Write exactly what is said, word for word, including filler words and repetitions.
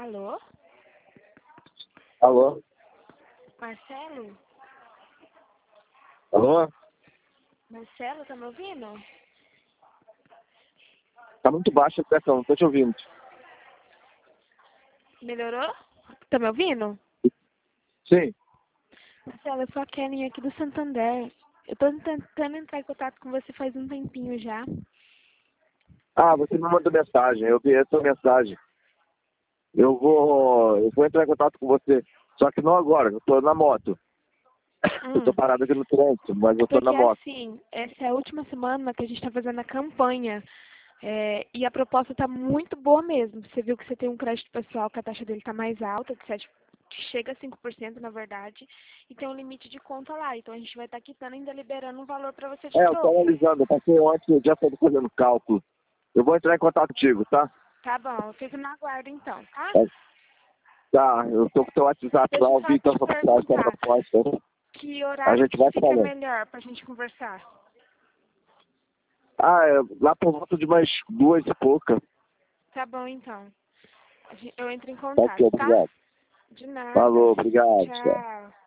Alô? Alô? Marcelo? Alô? Marcelo, tá me ouvindo? Tá muito baixa a pressão, não tô te ouvindo. Melhorou? Tá me ouvindo? Sim. Marcelo, eu sou a Kelly aqui do Santander. Eu tô tentando entrar em contato com você faz um tempinho já. Ah, você me mandou mensagem, eu vi essa mensagem. Eu vou, eu vou entrar em contato com você. Só que não agora, eu tô na moto. Eu tô Hum, parado aqui no trânsito, mas eu tô na porque moto. assim, essa é a última semana que a gente tá fazendo a campanha. É, e a proposta tá muito boa mesmo. Você viu que você tem um crédito pessoal que a taxa dele tá mais alta, de sete, que chega a cinco por cento na verdade, e tem um limite de conta lá. Então a gente vai estar quitando e ainda liberando um valor para você de É, eu tô troco. analisando, eu passei ontem, eu já tô fazendo cálculo. Eu vou entrar em contato contigo, tá? Tá bom, eu fico na guarda então, tá? Tá, tá, eu tô com o teu WhatsApp lá, Deixa eu eu só vi que te a proposta, a perguntar, proposta. que A horário gente que vai fica falando. melhor pra gente conversar? Ah, é, lá por volta de umas duas e pouca. Tá bom então. A gen- Eu entro em Tá aqui, contato, tá? obrigado. De nada. Falou, obrigado. Tchau. Tchau.